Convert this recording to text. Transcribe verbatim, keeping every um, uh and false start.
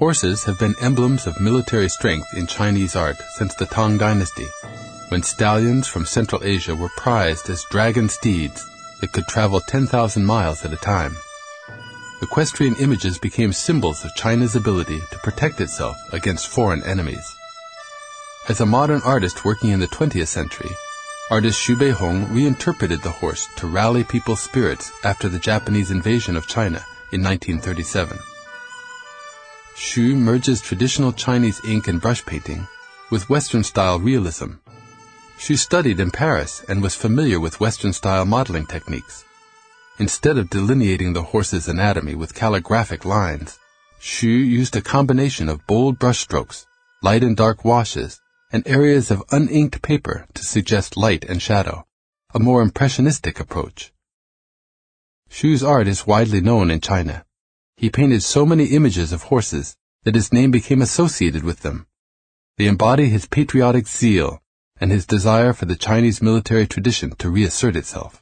Horses have been emblems of military strength in Chinese art since the Tang Dynasty, when stallions from Central Asia were prized as dragon steeds that could travel ten thousand miles at a time. Equestrian images became symbols of China's ability to protect itself against foreign enemies. As a modern artist working in the twentieth century, artist Xu Beihong reinterpreted the horse to rally people's spirits after the Japanese invasion of China in nineteen thirty-seven. Xu merges traditional Chinese ink and brush painting with Western-style realism. Xu studied in Paris and was familiar with Western-style modeling techniques. Instead of delineating the horse's anatomy with calligraphic lines, Xu used a combination of bold brushstrokes, light and dark washes, and areas of uninked paper to suggest light and shadow, a more impressionistic approach. Xu's art is widely known in China. He painted so many images of horses that his name became associated with them. They embody his patriotic zeal and his desire for the Chinese military tradition to reassert itself.